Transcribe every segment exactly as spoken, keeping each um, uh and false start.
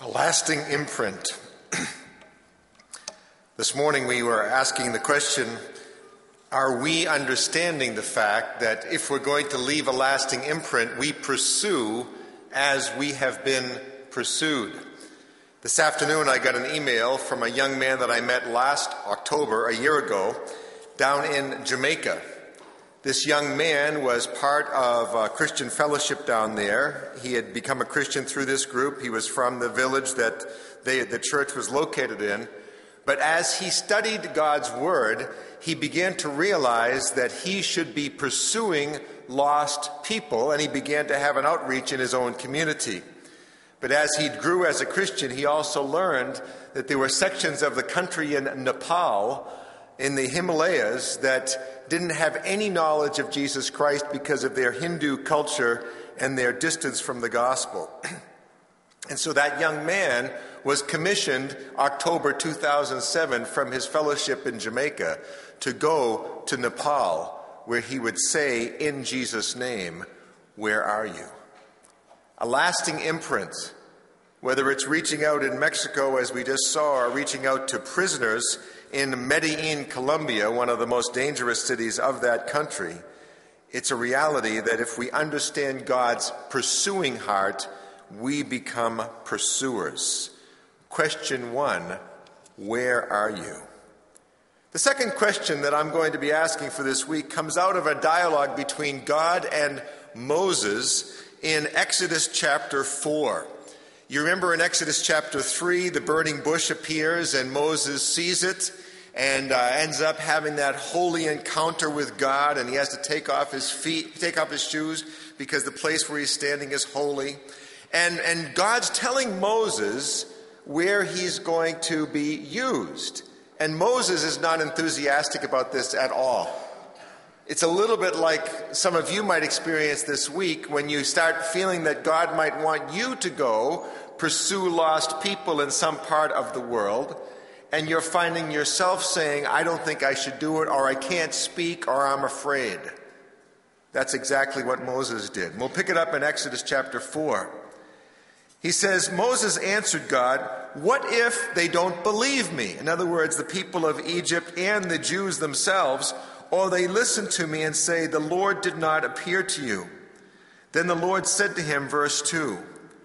A lasting imprint. This morning we were asking the question, are we understanding the fact that if we're going to leave a lasting imprint, we pursue as we have been pursued? This afternoon I got an email from a young man that I met last October, a year ago, down in Jamaica. This young man was part of a Christian fellowship down there. He had become a Christian through this group. He was from the village that they, the church was located in. But as he studied God's Word, he began to realize that he should be pursuing lost people, and he began to have an outreach in his own community. But as he grew as a Christian, he also learned that there were sections of the country in Nepal, in the Himalayas, that didn't have any knowledge of Jesus Christ because of their Hindu culture and their distance from the gospel. And so that young man was commissioned October two thousand seven from his fellowship in Jamaica to go to Nepal, where he would say, in Jesus' name, "Where are you?" A lasting imprint, whether it's reaching out in Mexico, as we just saw, or reaching out to prisoners in Medellin, Colombia, one of the most dangerous cities of that country. It's a reality that if we understand God's pursuing heart, we become pursuers. Question one, where are you? The second question that I'm going to be asking for this week comes out of a dialogue between God and Moses in Exodus chapter four. You remember in Exodus chapter three, the burning bush appears and Moses sees it and uh, ends up having that holy encounter with God, and he has to take off his feet, take off his shoes, because the place where he's standing is holy. And, and God's telling Moses where he's going to be used. And Moses is not enthusiastic about this at all. It's a little bit like some of you might experience this week when you start feeling that God might want you to go pursue lost people in some part of the world, and you're finding yourself saying, I don't think I should do it, or I can't speak, or I'm afraid. That's exactly what Moses did. We'll pick it up in Exodus chapter four. He says, Moses answered God, what if they don't believe me? In other words, the people of Egypt and the Jews themselves, or they listen to me and say, the Lord did not appear to you. Then the Lord said to him, verse two,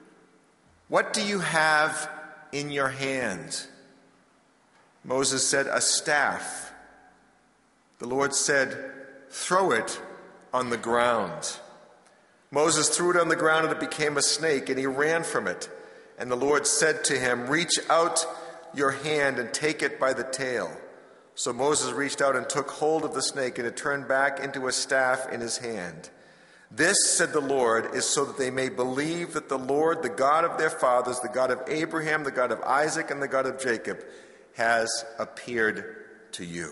what do you have in your hand? Moses said, a staff. The Lord said, throw it on the ground. Moses threw it on the ground and it became a snake, and he ran from it. And the Lord said to him, reach out your hand and take it by the tail. So Moses reached out and took hold of the snake, and it turned back into a staff in his hand. This, said the Lord, is so that they may believe that the Lord, the God of their fathers, the God of Abraham, the God of Isaac, and the God of Jacob, has appeared to you.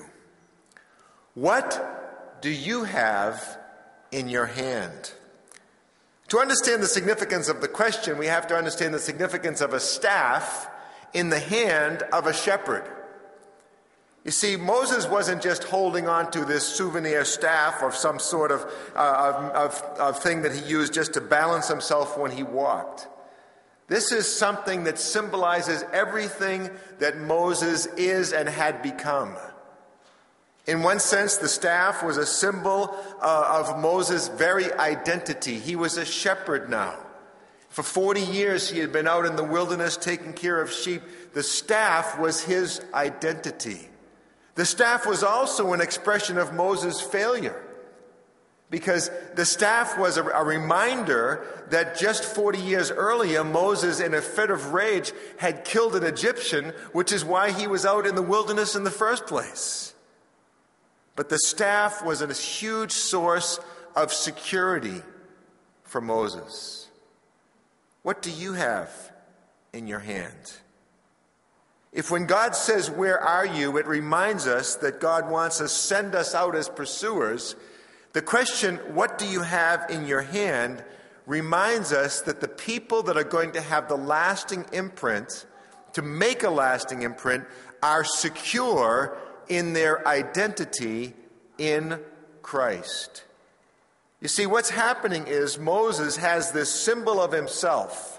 What do you have in your hand? To understand the significance of the question, we have to understand the significance of a staff in the hand of a shepherd. You see, Moses wasn't just holding on to this souvenir staff or some sort of, uh, of, of, of thing that he used just to balance himself when he walked. This is something that symbolizes everything that Moses is and had become. In one sense, the staff was a symbol uh, of Moses' very identity. He was a shepherd now. For forty years, he had been out in the wilderness taking care of sheep. The staff was his identity. The staff was also an expression of Moses' failure, because the staff was a, a reminder that just forty years earlier, Moses, in a fit of rage, had killed an Egyptian, which is why he was out in the wilderness in the first place. But the staff was a huge source of security for Moses. What do you have in your hand? If when God says, where are you, it reminds us that God wants to send us out as pursuers, the question, what do you have in your hand, reminds us that the people that are going to have the lasting imprint, to make a lasting imprint, are secure in their identity in Christ. You see, what's happening is Moses has this symbol of himself.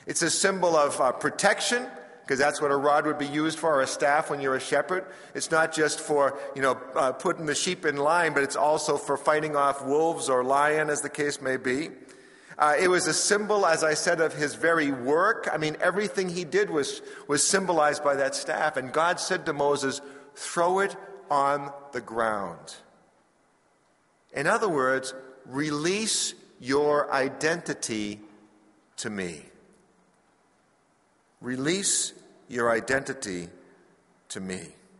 It's a symbol of uh, protection, because that's what a rod would be used for, or a staff when you're a shepherd. It's not just for, you know, uh, putting the sheep in line, but it's also for fighting off wolves or lion, as the case may be. Uh, it was a symbol, as I said, of his very work. I mean, everything he did was, was symbolized by that staff. And God said to Moses, throw it on the ground. In other words, release your identity to me. Release your identity to me.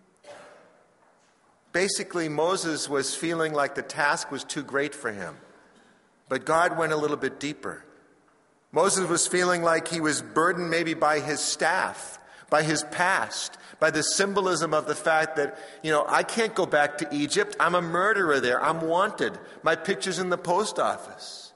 Basically, Moses was feeling like the task was too great for him. But God went a little bit deeper. Moses was feeling like he was burdened maybe by his staff, by his past, by the symbolism of the fact that, you know, I can't go back to Egypt. I'm a murderer there. I'm wanted. My picture's in the post office.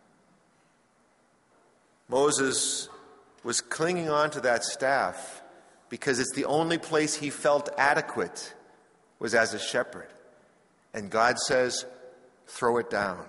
Moses was clinging on to that staff because it's the only place he felt adequate was as a shepherd. And God says, throw it down.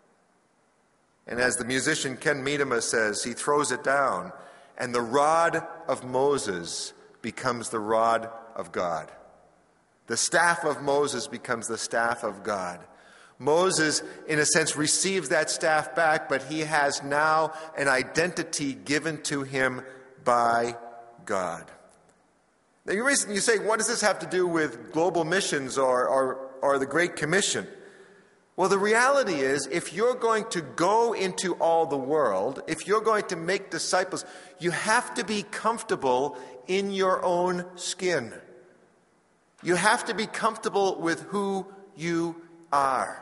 And as the musician Ken Miedema says, he throws it down, and the rod of Moses becomes the rod of God. The staff of Moses becomes the staff of God. Moses, in a sense, receives that staff back, but he has now an identity given to him by God. Now, you you say, what does this have to do with global missions or, or, or the Great Commission? Well, the reality is, if you're going to go into all the world, if you're going to make disciples, you have to be comfortable in your own skin. You have to be comfortable with who you are.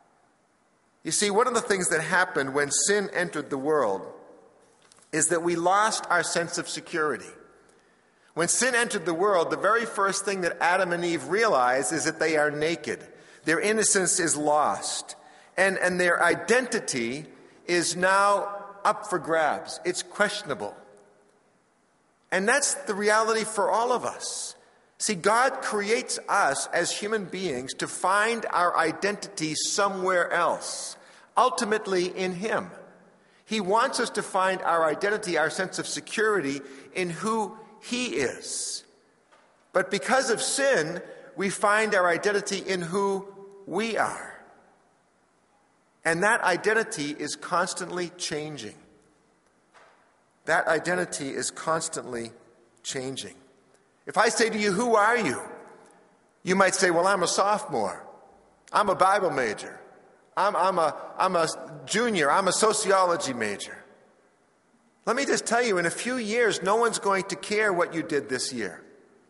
You see, one of the things that happened when sin entered the world is that we lost our sense of security. When sin entered the world, the very first thing that Adam and Eve realized is that they are naked. Their innocence is lost. And, and their identity is now up for grabs. It's questionable. And that's the reality for all of us. See, God creates us as human beings to find our identity somewhere else, ultimately in Him. He wants us to find our identity, our sense of security in who He is. But because of sin, we find our identity in who we are. And that identity is constantly changing. That identity is constantly changing. If I say to you, who are you? You might say, well, I'm a sophomore. I'm a Bible major. I'm, I'm, a, I'm a junior. I'm a sociology major. Let me just tell you, in a few years, no one's going to care what you did this year.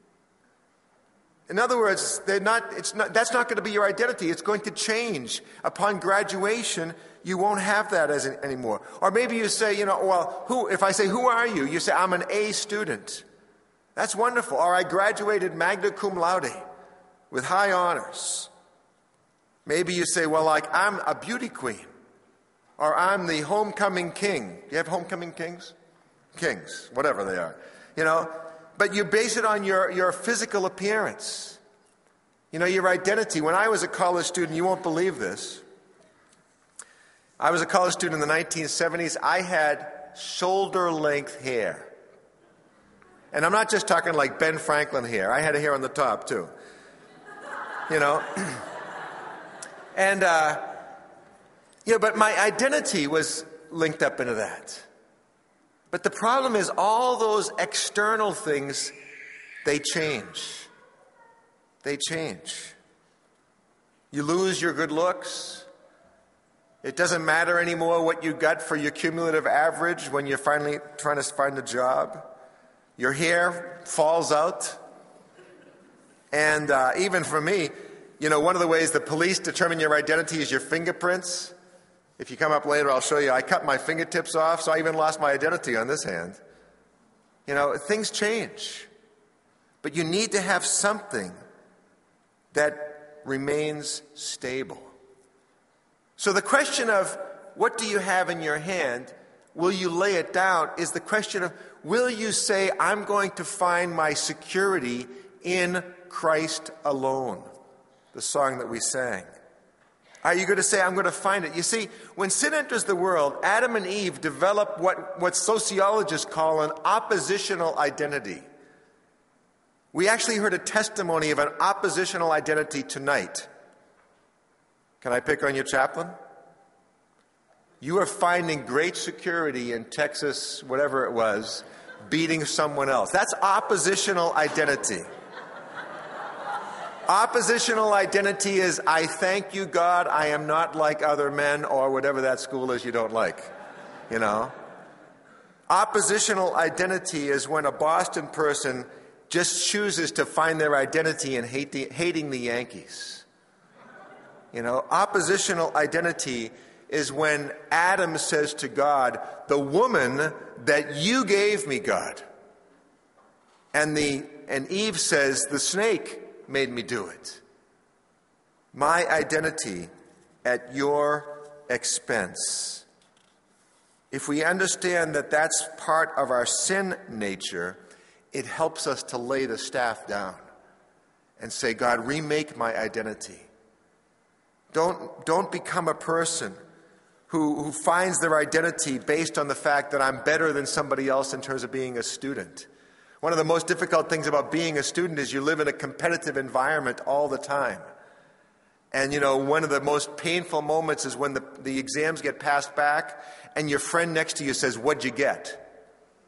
In other words, they're not, it's not, that's not going to be your identity. It's going to change. Upon graduation, you won't have that as an, anymore. Or maybe you say, you know, well, who? If I say, who are you? You say, I'm an A student. That's wonderful. Or I graduated magna cum laude with high honors. Maybe you say, well, like, I'm a beauty queen. Or I'm the homecoming king. Do you have homecoming kings? Kings, whatever they are. You know, but you base it on your, your physical appearance. You know, your identity. When I was a college student, you won't believe this. I was a college student in the nineteen seventies. I had shoulder-length hair. And I'm not just talking like Ben Franklin hair. I had a hair on the top, too. You know? and, uh, yeah, but my identity was linked up into that. But the problem is all those external things, they change. They change. You lose your good looks. It doesn't matter anymore what you got for your cumulative average when you're finally trying to find a job. Your hair falls out. And uh, even for me, you know, one of the ways the police determine your identity is your fingerprints. If you come up later, I'll show you. I cut my fingertips off, so I even lost my identity on this hand. You know, things change. But you need to have something that remains stable. So the question of what do you have in your hand, will you lay it down, is the question of will you say, I'm going to find my security in Christ alone, the song that we sang. Are you going to say, I'm going to find it? You see, when sin enters the world, Adam and Eve develop what, what sociologists call an oppositional identity. We actually heard a testimony of an oppositional identity tonight. Can I pick on you, chaplain? You are finding great security in Texas, whatever it was, beating someone else. That's oppositional identity. Oppositional identity is, I thank you, God, I am not like other men, or whatever that school is you don't like, you know. Oppositional identity is when a Boston person just chooses to find their identity in hate the, hating the Yankees. You know, oppositional identity is when Adam says to God, the woman that you gave me, God. And the and Eve says, the snake made me do it. My identity at your expense. If we understand that that's part of our sin nature, it helps us to lay the staff down and say, God, remake my identity. Don't, don't become a person who, who finds their identity based on the fact that I'm better than somebody else in terms of being a student. One of the most difficult things about being a student is you live in a competitive environment all the time. And, you know, one of the most painful moments is when the, the exams get passed back and your friend next to you says, what'd you get?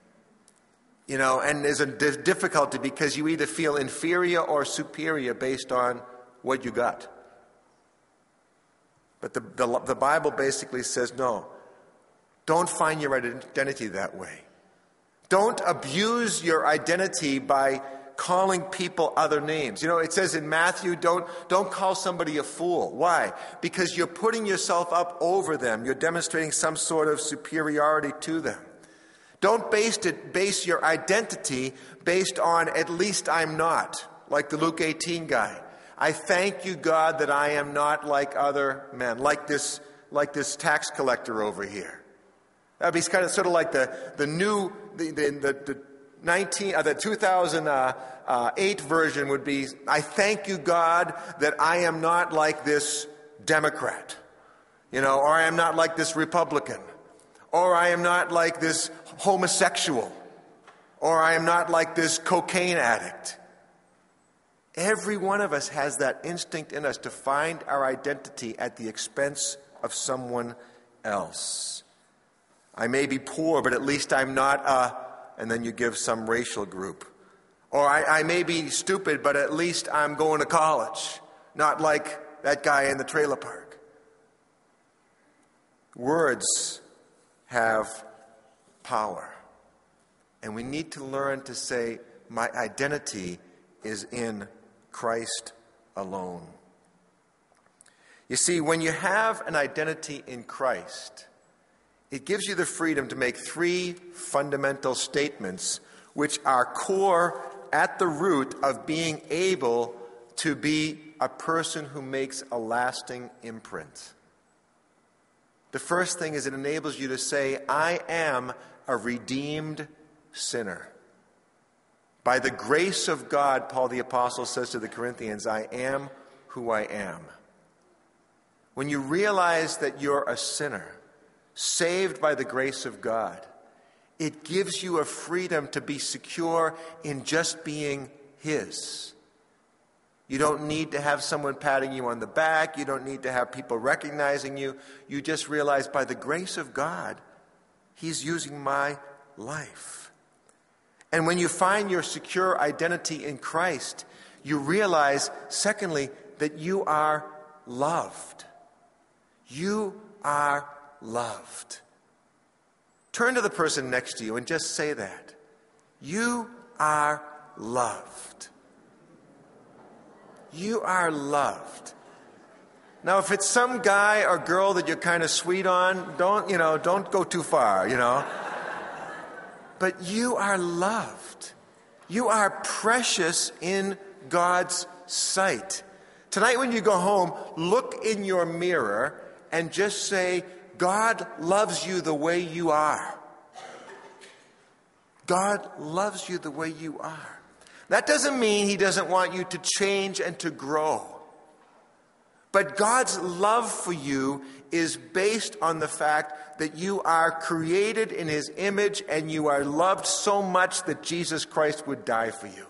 You know, and there's a di- difficulty because you either feel inferior or superior based on what you got. But the, the, the Bible basically says, no, don't find your identity that way. Don't abuse your identity by calling people other names. You know, it says in Matthew, don't, don't call somebody a fool. Why? Because you're putting yourself up over them. You're demonstrating some sort of superiority to them. Don't base it, base your identity based on at least I'm not, like the Luke eighteen guy. I thank you, God, that I am not like other men, like this, like this tax collector over here. That'd be kind of sort of like the, the new, the, the, the, the nineteen, uh, the two thousand eight version would be, I thank you, God, that I am not like this Democrat, you know, or I am not like this Republican, or I am not like this homosexual, or I am not like this cocaine addict. Every one of us has that instinct in us to find our identity at the expense of someone else. I may be poor, but at least I'm not a, and then you give some racial group. Or I, I may be stupid, but at least I'm going to college, not like that guy in the trailer park. Words have power. And we need to learn to say, my identity is in Christ alone. You see, when you have an identity in Christ, it gives you the freedom to make three fundamental statements which are core at the root of being able to be a person who makes a lasting imprint. The first thing is it enables you to say, I am a redeemed sinner. By the grace of God, Paul the Apostle says to the Corinthians, I am who I am. When you realize that you're a sinner, saved by the grace of God, it gives you a freedom to be secure in just being His. You don't need to have someone patting you on the back. You don't need to have people recognizing you. You just realize by the grace of God, He's using my life. And when you find your secure identity in Christ, you realize, secondly, that you are loved. You are loved. Turn to the person next to you and just say that. You are loved. You are loved. Now, if it's some guy or girl that you're kind of sweet on, don't, you know, don't go too far, you know. But you are loved. You are precious in God's sight. Tonight when you go home, look in your mirror and just say, God loves you the way you are. God loves you the way you are. That doesn't mean He doesn't want you to change and to grow. But God's love for you is based on the fact that you are created in his image and you are loved so much that Jesus Christ would die for you.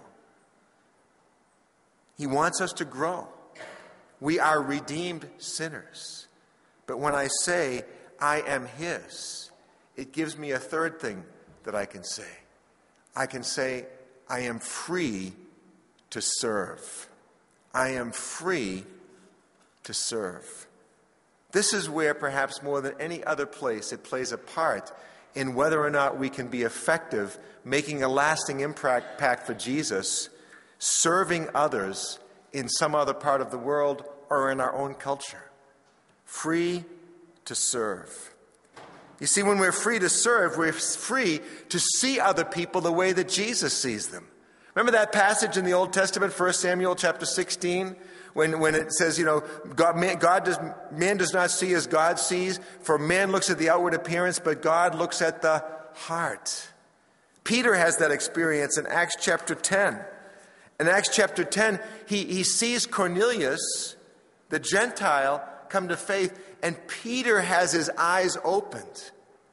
He wants us to grow. We are redeemed sinners. But when I say I am his, it gives me a third thing that I can say. I can say I am free to serve. I am free to serve. This is where perhaps more than any other place it plays a part in whether or not we can be effective, making a lasting impact for Jesus, serving others in some other part of the world or in our own culture. Free to serve. You see, when we're free to serve, we're free to see other people the way that Jesus sees them. Remember that passage in the Old Testament, First Samuel chapter sixteen, when, when it says, you know, God, man, God does, man does not see as God sees, for man looks at the outward appearance, but God looks at the heart. Peter has that experience in Acts chapter ten. In Acts chapter ten, he, he sees Cornelius, the Gentile, come to faith, and Peter has his eyes opened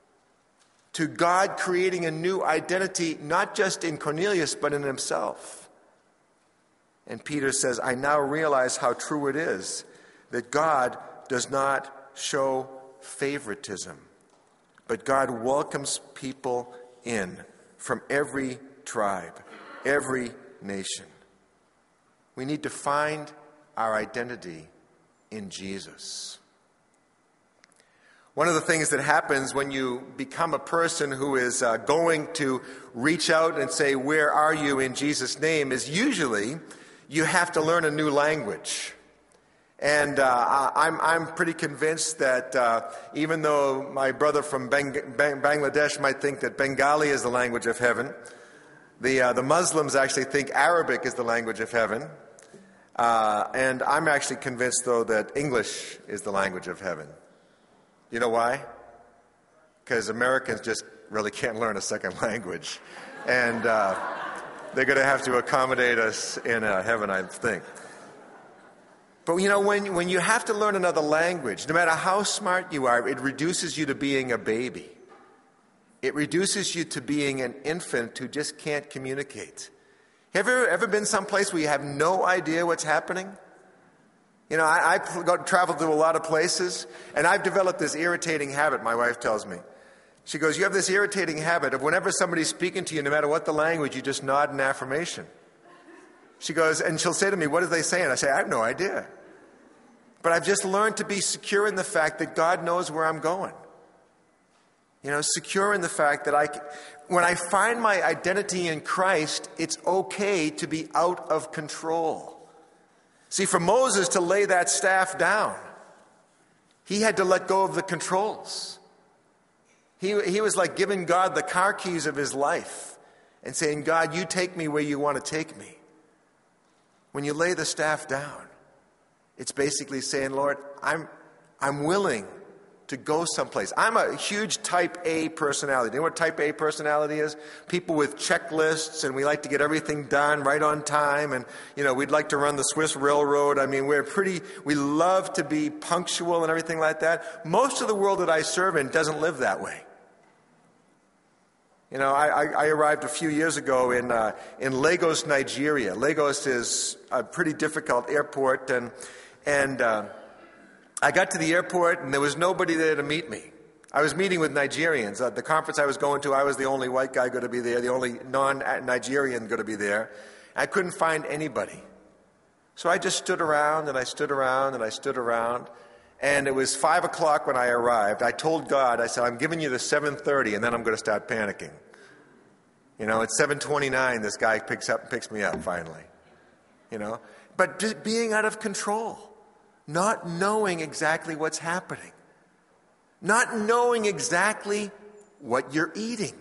to God creating a new identity, not just in Cornelius, but in himself. And Peter says, I now realize how true it is that God does not show favoritism, but God welcomes people in from every tribe, every nation. We need to find our identity in Jesus. One of the things that happens when you become a person who is uh, going to reach out and say, where are you in Jesus' name, is usually you have to learn a new language. And uh, I'm, I'm pretty convinced that uh, even though my brother from Bang, Bang, Bangladesh might think that Bengali is the language of heaven, the, uh, the Muslims actually think Arabic is the language of heaven. Uh, and I'm actually convinced, though, that English is the language of heaven. You know why? Because Americans just really can't learn a second language. And uh, they're going to have to accommodate us in uh, heaven, I think. But, you know, when, when you have to learn another language, no matter how smart you are, it reduces you to being a baby. It reduces you to being an infant who just can't communicate. Have you ever, ever been someplace where you have no idea what's happening? You know, I, I go, travel to a lot of places, and I've developed this irritating habit, my wife tells me. She goes, you have this irritating habit of whenever somebody's speaking to you, no matter what the language, you just nod in affirmation. She goes, and she'll say to me, what are they saying? I say, I have no idea. But I've just learned to be secure in the fact that God knows where I'm going. You know, secure in the fact that I, when I find my identity in Christ, it's okay to be out of control. See, for Moses to lay that staff down, he had to let go of the controls. He, he was like giving God the car keys of his life and saying, God, you take me where you want to take me. When you lay the staff down, it's basically saying, Lord, I'm, I'm willing to go someplace. I'm a huge type A personality. Do you know what type A personality is? People with checklists, and we like to get everything done right on time, and, you know, we'd like to run the Swiss railroad. I mean, we're pretty, we love to be punctual and everything like that. Most of the world that I serve in doesn't live that way. You know, I, I, I arrived a few years ago in, uh, in Lagos, Nigeria. Lagos is a pretty difficult airport, and, and, uh, I got to the airport, and there was nobody there to meet me. I was meeting with Nigerians. At the conference I was going to, I was the only white guy going to be there, the only non-Nigerian going to be there. I couldn't find anybody. So I just stood around, and I stood around, and I stood around. And it was five o'clock when I arrived. I told God, I said, I'm giving you the seven thirty, and then I'm going to start panicking. You know, at seven twenty-nine, this guy picks up, picks me up finally. You know, but just being out of control. Not knowing exactly what's happening. Not knowing exactly what you're eating.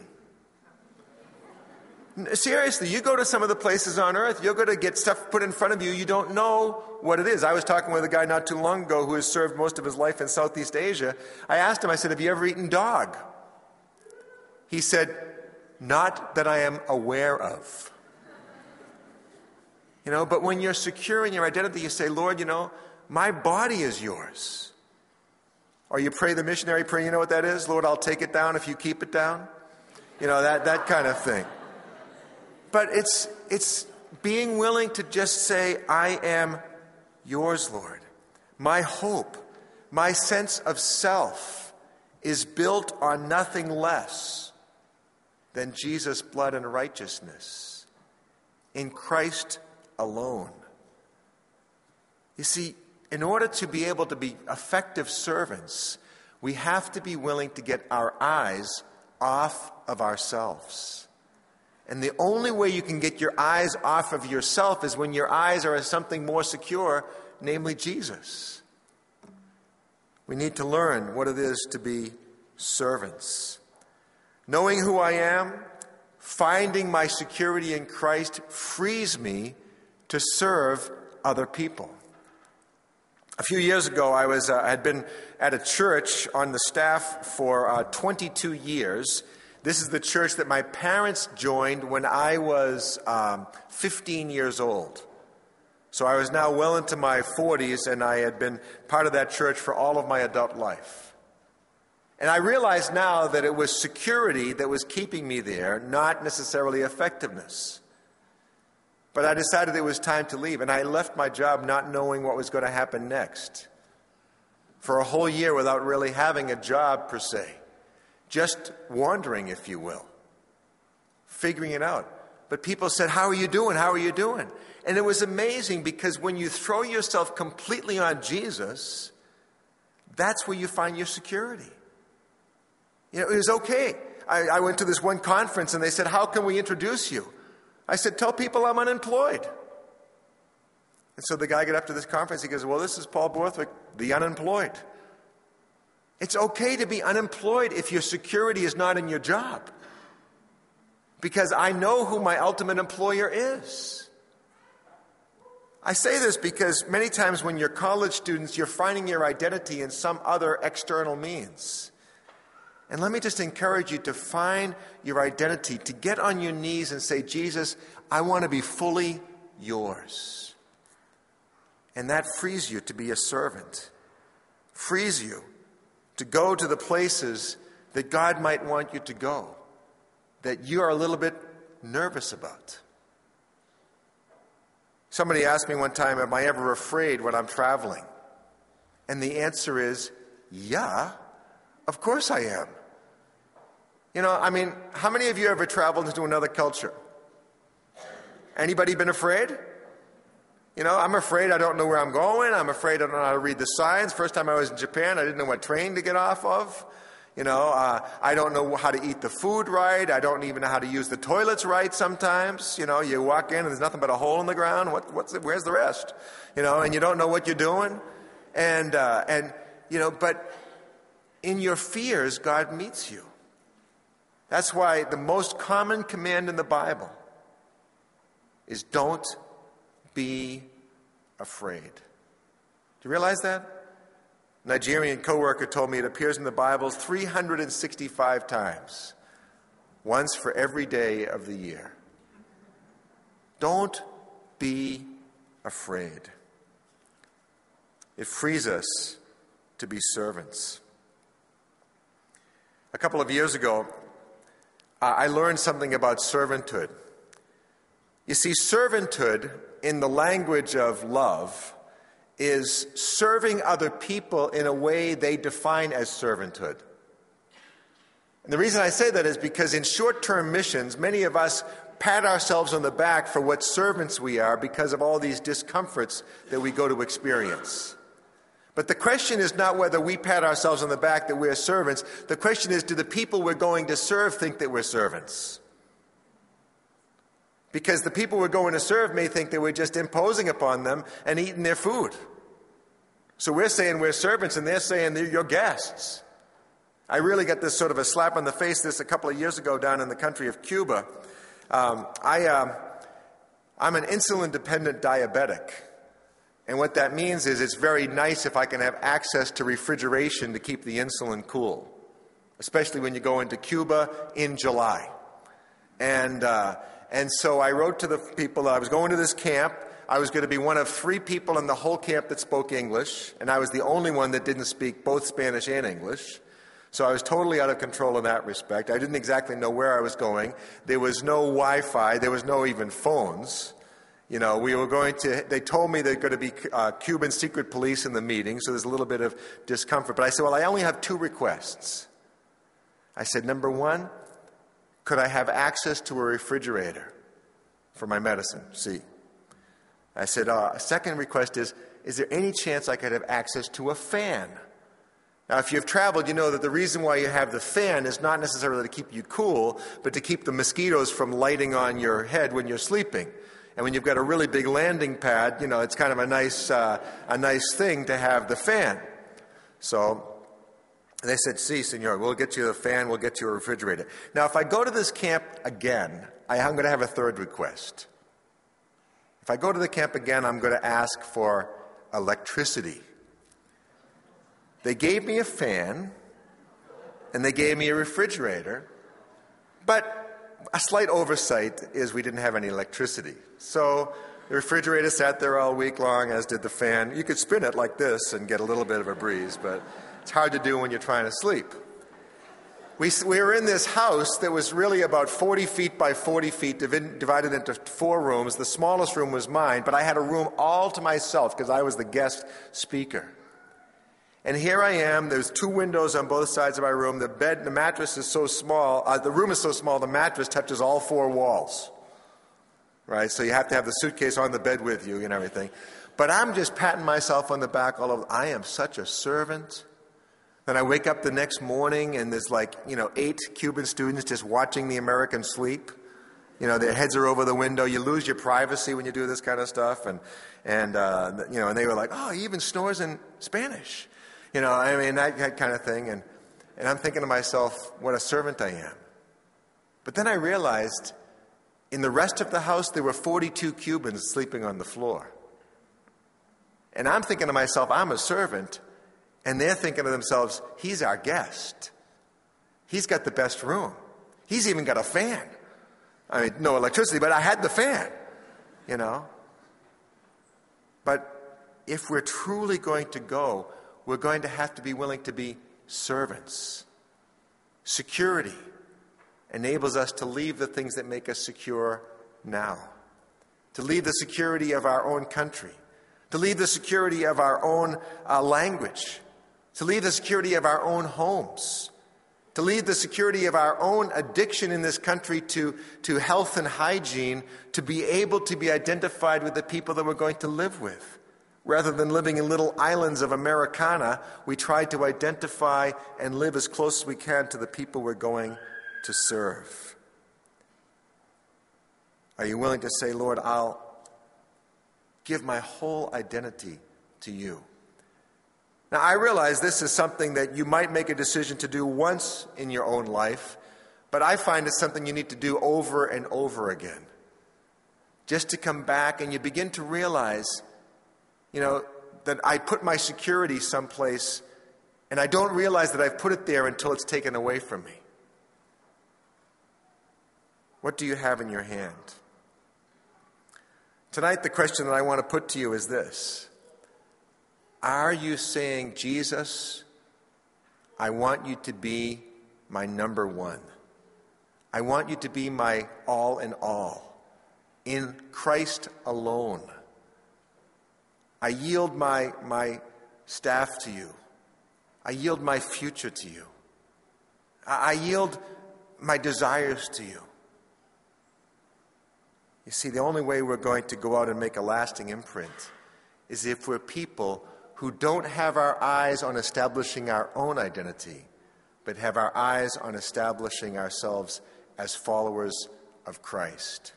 Seriously, you go to some of the places on earth, you're going to get stuff put in front of you, you don't know what it is. I was talking with a guy not too long ago who has served most of his life in Southeast Asia. I asked him, I said, have you ever eaten dog? He said, not that I am aware of. You know, but when you're secure in your identity, you say, Lord, you know, My body is yours. Or you pray the missionary prayer, you know what that is? Lord, I'll take it down if you keep it down. You know, that, that kind of thing. But it's it's being willing to just say, I am yours, Lord. My hope, my sense of self is built on nothing less than Jesus' blood and righteousness in Christ alone. You see, in order to be able to be effective servants, we have to be willing to get our eyes off of ourselves. And the only way you can get your eyes off of yourself is when your eyes are on something more secure, namely Jesus. We need to learn what it is to be servants. Knowing who I am, finding my security in Christ frees me to serve other people. A few years ago, I was uh, had been at a church on the staff for uh, twenty-two years. This is the church that my parents joined when I was um, fifteen years old. So I was now well into my forties, and I had been part of that church for all of my adult life. And I realize now that it was security that was keeping me there, not necessarily effectiveness. But I decided it was time to leave, and I left my job not knowing what was going to happen next. For a whole year without really having a job per se. Just wandering, if you will. Figuring it out. But people said, how are you doing? How are you doing? And it was amazing because when you throw yourself completely on Jesus, that's where you find your security. You know, it was okay. I, I went to this one conference and they said, how can we introduce you? I said, tell people I'm unemployed. And so the guy got up to this conference, he goes, well, this is Paul Borthwick, the unemployed. It's okay to be unemployed if your security is not in your job. Because I know who my ultimate employer is. I say this because many times when you're college students, you're finding your identity in some other external means. And let me just encourage you to find your identity, to get on your knees and say, Jesus, I want to be fully yours. And that frees you to be a servant, frees you to go to the places that God might want you to go, that you are a little bit nervous about. Somebody asked me one time, am I ever afraid when I'm traveling? And the answer is, yeah, of course I am. You know, I mean, how many of you ever traveled into another culture? Anybody been afraid? You know, I'm afraid I don't know where I'm going. I'm afraid I don't know how to read the signs. First time I was in Japan, I didn't know what train to get off of. You know, uh, I don't know how to eat the food right. I don't even know how to use the toilets right sometimes. You know, you walk in and there's nothing but a hole in the ground. What, what's it, where's the rest? You know, and you don't know what you're doing. And, uh, and, you know, but in your fears, God meets you. That's why the most common command in the Bible is don't be afraid. Do you realize that? A Nigerian coworker told me it appears in the Bible three hundred sixty-five times, once for every day of the year. Don't be afraid. It frees us to be servants. A couple of years ago, uh, I learned something about servanthood. You see, servanthood, in the language of love, is serving other people in a way they define as servanthood. And the reason I say that is because in short-term missions, many of us pat ourselves on the back for what servants we are because of all these discomforts that we go to experience. But the question is not whether we pat ourselves on the back that we're servants. The question is, do the people we're going to serve think that we're servants? Because the people we're going to serve may think that we're just imposing upon them and eating their food. So we're saying we're servants and they're saying they're your guests. I really got this sort of a slap on the face this a couple of years ago down in the country of Cuba. Um, I, um, I'm an insulin-dependent diabetic. And what that means is it's very nice if I can have access to refrigeration to keep the insulin cool, especially when you go into Cuba in July. And uh, and so I wrote to the people that I was going to this camp. I was going to be one of three people in the whole camp that spoke English, and I was the only one that didn't speak both Spanish and English. So I was totally out of control in that respect. I didn't exactly know where I was going. There was no Wi-Fi. There was no even phones. You know, we were going to, they told me there were going to be uh, Cuban secret police in the meeting, so there's a little bit of discomfort. But I said, well, I only have two requests. I said, number one, could I have access to a refrigerator for my medicine? C. I said, uh, a second request is, is there any chance I could have access to a fan? Now, if you've traveled, you know that the reason why you have the fan is not necessarily to keep you cool, but to keep the mosquitoes from lighting on your head when you're sleeping. And when you've got a really big landing pad, you know, it's kind of a nice, uh, a nice thing to have the fan. So they said, "Sí, senor, we'll get you the fan, we'll get you a refrigerator." Now, if I go to this camp again, I, I'm going to have a third request. If I go to the camp again, I'm going to ask for electricity. They gave me a fan, and they gave me a refrigerator, but a slight oversight is we didn't have any electricity. So the refrigerator sat there all week long, as did the fan. You could spin it like this and get a little bit of a breeze, but it's hard to do when you're trying to sleep. We, we were in this house that was really about forty feet by forty feet, div- divided into four rooms. The smallest room was mine, but I had a room all to myself because I was the guest speaker. And here I am, there's two windows on both sides of my room. The bed, the mattress is so small, uh, the room is so small, the mattress touches all four walls. Right? So you have to have the suitcase on the bed with you and everything. But I'm just patting myself on the back all over. I am such a servant. Then I wake up the next morning and there's like, you know, eight Cuban students just watching the Americans sleep. You know, their heads are over the window. You lose your privacy when you do this kind of stuff. And, and uh, you know, and they were like, oh, he even snores in Spanish. You know, I mean, that, that kind of thing. And, and I'm thinking to myself, what a servant I am. But then I realized in the rest of the house, there were forty-two Cubans sleeping on the floor. And I'm thinking to myself, I'm a servant. And they're thinking to themselves, he's our guest. He's got the best room. He's even got a fan. I mean, no electricity, but I had the fan, you know. But if we're truly going to go, we're going to have to be willing to be servants. Security enables us to leave the things that make us secure now, to leave the security of our own country, to leave the security of our own uh, language, to leave the security of our own homes, to leave the security of our own addiction in this country to, to health and hygiene, to be able to be identified with the people that we're going to live with. Rather than living in little islands of Americana, we try to identify and live as close as we can to the people we're going to serve. Are you willing to say, Lord, I'll give my whole identity to you? Now, I realize this is something that you might make a decision to do once in your own life, but I find it's something you need to do over and over again. Just to come back and you begin to realize, you know, that I put my security someplace and I don't realize that I've put it there until it's taken away from me. What do you have in your hand? Tonight, the question that I want to put to you is this. Are you saying, Jesus, I want you to be my number one. I want you to be my all in all. In Christ alone. I yield my, my staff to you. I yield my future to you. I, I yield my desires to you. You see, the only way we're going to go out and make a lasting imprint is if we're people who don't have our eyes on establishing our own identity, but have our eyes on establishing ourselves as followers of Christ.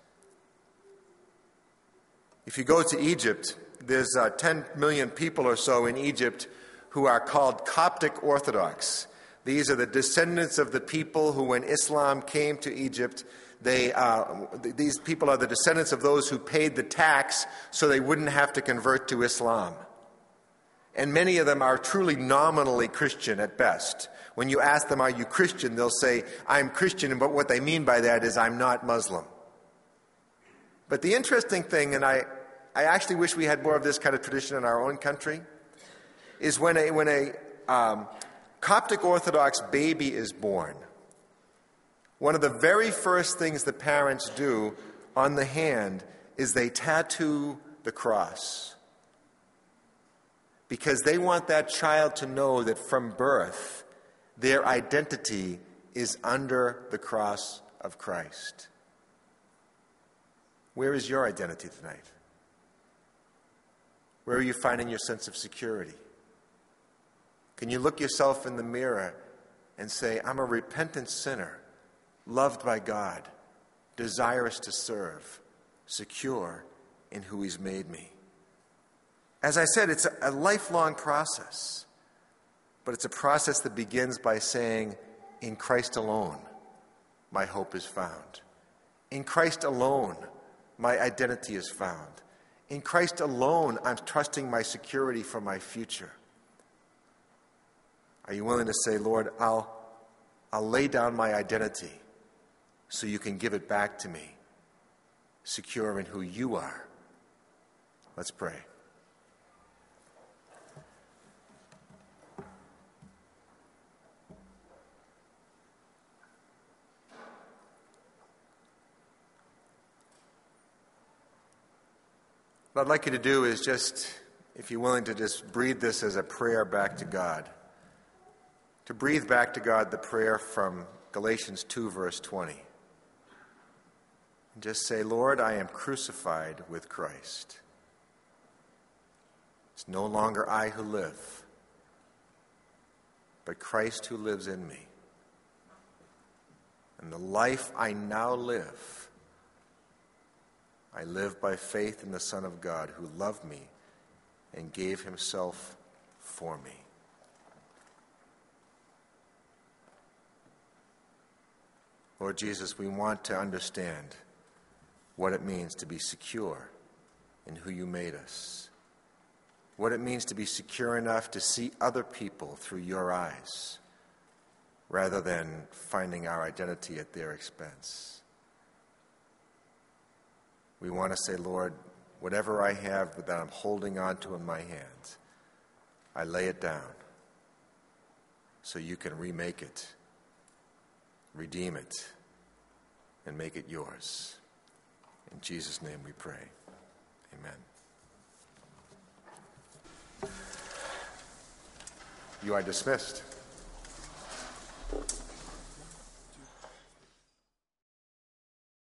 If you go to Egypt, there's uh, ten million people or so in Egypt who are called Coptic Orthodox. These are the descendants of the people who, when Islam came to Egypt, they, uh, these people are the descendants of those who paid the tax so they wouldn't have to convert to Islam. And many of them are truly nominally Christian at best. When you ask them, are you Christian, they'll say, I'm Christian, but what they mean by that is I'm not Muslim. But the interesting thing, and I, I actually wish we had more of this kind of tradition in our own country, is when a, when a um, Coptic Orthodox baby is born, one of the very first things the parents do on the hand is they tattoo the cross. Because they want that child to know that from birth, their identity is under the cross of Christ. Where is your identity tonight? Where are you finding your sense of security? Can you look yourself in the mirror and say, I'm a repentant sinner, loved by God, desirous to serve, secure in who He's made me? As I said, it's a, a lifelong process, but it's a process that begins by saying, in Christ alone, my hope is found. In Christ alone, my identity is found. In Christ alone, I'm trusting my security for my future. Are you willing to say, Lord, I'll, I'll lay down my identity so you can give it back to me, secure in who you are? Let's pray. What I'd like you to do is just, if you're willing to just breathe this as a prayer back to God, to breathe back to God the prayer from Galatians two, verse twenty. And just say, Lord, I am crucified with Christ. It's no longer I who live, but Christ who lives in me. And the life I now live, I live by faith in the Son of God who loved me and gave himself for me. Lord Jesus, we want to understand what it means to be secure in who you made us, what it means to be secure enough to see other people through your eyes rather than finding our identity at their expense. We want to say, Lord, whatever I have that I'm holding on to in my hands, I lay it down so you can remake it, redeem it, and make it yours. In Jesus' name we pray. Amen. You are dismissed.